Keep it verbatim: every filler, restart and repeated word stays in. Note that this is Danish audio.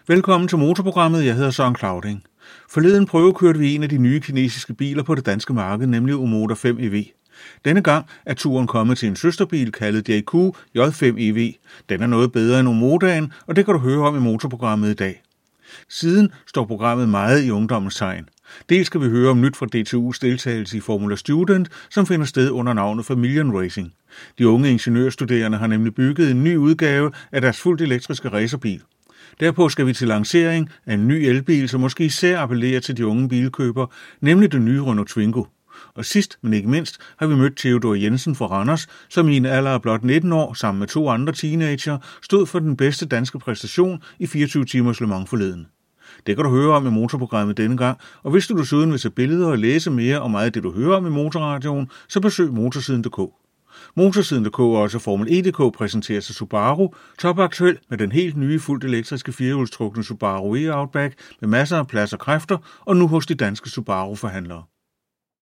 Velkommen til Motorprogrammet. Jeg hedder Søren Clauding. Forleden prøvekørte vi en af de nye kinesiske biler på det danske marked, nemlig Omoda fem E V. Denne gang er turen kommet til en søsterbil kaldet J Q J fem E V. Den er noget bedre end Omodaen, og det kan du høre om i Motorprogrammet i dag. Siden står programmet meget i ungdommens tegn. Dels skal vi høre om nyt fra D T U's deltagelse i Formula Student, som finder sted under navnet Familion Racing. De unge ingeniørstuderende har nemlig bygget en ny udgave af deres fuldt elektriske racerbil. Derpå skal vi til lancering af en ny elbil, som måske især appellerer til de unge bilkøbere, nemlig den nye Renault Twingo. Og sidst, men ikke mindst, har vi mødt Theodor Jensen fra Randers, som i en alder af blot nitten år, sammen med to andre teenager, stod for den bedste danske præstation i fireogtyve timers Le Mans forleden. Det kan du høre om i motorprogrammet denne gang, og hvis du desuden vil se billeder og læse mere om meget af det, du hører om i Motorradioen, så besøg motorsiden punktum d k. Motorsiden punktum d k og også Formel E punktum d k præsenterer sig Subaru, topaktuel med den helt nye fuldt elektriske firehjulstrukne Subaru e-Outback med masser af plads og kræfter, og nu hos de danske Subaru-forhandlere.